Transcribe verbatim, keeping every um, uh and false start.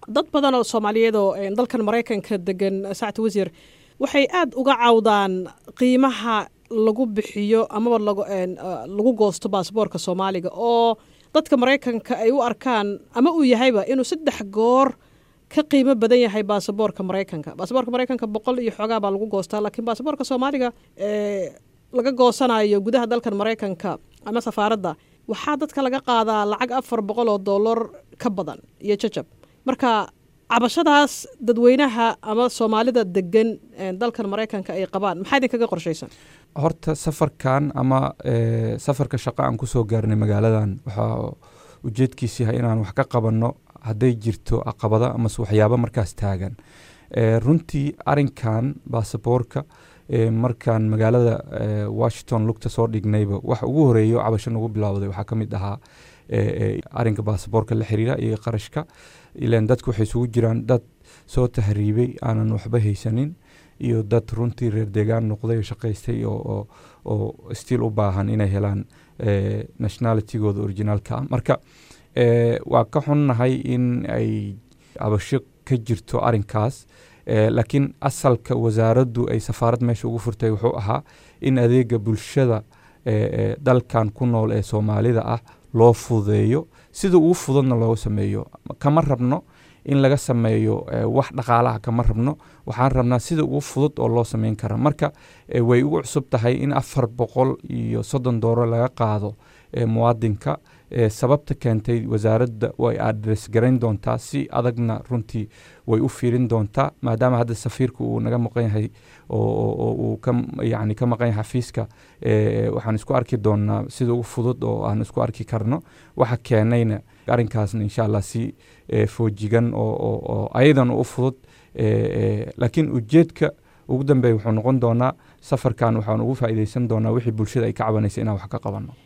dad badan oo Soomaaliyeed oo dalkan Mareykanka degan Saacad Wasiir waxay aad uga cawdaan qiimaha lagu bixiyo ama lagu lagu goosto baasaboorka Soomaaliga oo dadka Mareykanka ay u arkaan ama uu yahayba inuu saddex goor ka qiimo badan yahay baasaboorka Mareykanka baasaboorka Mareykanka boqol iyo xogaa baa lagu goostaa laakiin baasaboorka Soomaaliga ee laga goosanayo gudaha dalkan Mareykanka ama safaaradda waxaa dadka laga qaadaa lacag afar boqol oo dollar ka badan iyo jajab marka cabashadaas dadweynaha ama Soomaalida degan dalkan Mareykanka ay qabaan maxay idin kaga qorshaysan horta safarkan ama safarka shaqo aan ku soo gaarnay magaaladan waxa ujeedkiisu yahay inaan wax ka qabanno hadday jirto caqabado ama waxyaabo markaas taagan runtii arinkan baasaboorka markaan magaalada Washington lugta soo dhignayba wax ugu horeeyo cabasho nagu bilowday waxa kamid ahaa arinka baasaboorka la xiriira iyo qarashka ilaan dadku waxay isugu jiraan dad soo tahriibay aanan waxba haysanin iyo dad runtii reer deegaan noqday oo shaqaystay oo oo still u baahan inay helaan nationality-gooda originalka marka waa ka xunnahay in ay cabasho ka jirto arinkaas laakiin asalka wasaaraddu ay safaarad meesha ugu furtay wuxuu ahaa in adeega bulshada dalkan ku nool ee Soomaalida ah loo fududeeyo sida ugu fududna loo sameeyo kama rabno in laga sameeyo wax dhaqaalaha kama rabno waxaan rabnaa sida ugu fudud oo loo sameyn karo marka way ugu cusub tahay in afar boqol iyo soddon dollar laga qaado muwaadinka sababta keentay wasaaradda way address gareyn doontaa si adagna runtii way u fiirin doontaa maadaama hadda safiirku uu naga maqan yahay oo uu ka yaani ka maqan yahay xafiiska waxaan isku arki doonaa sida ugu fudud oo aan isku arki karno waxa keenayna arinkaasna insha Allah si foojigan oo ayadan u fudud laakiin ujeedka ugu dambeeya wuxuu noqon doonaa safarkan waxaan ugu faa'iideysan doonaa wixii bulshada ay ka cabanaysa inaan wax ka qabanno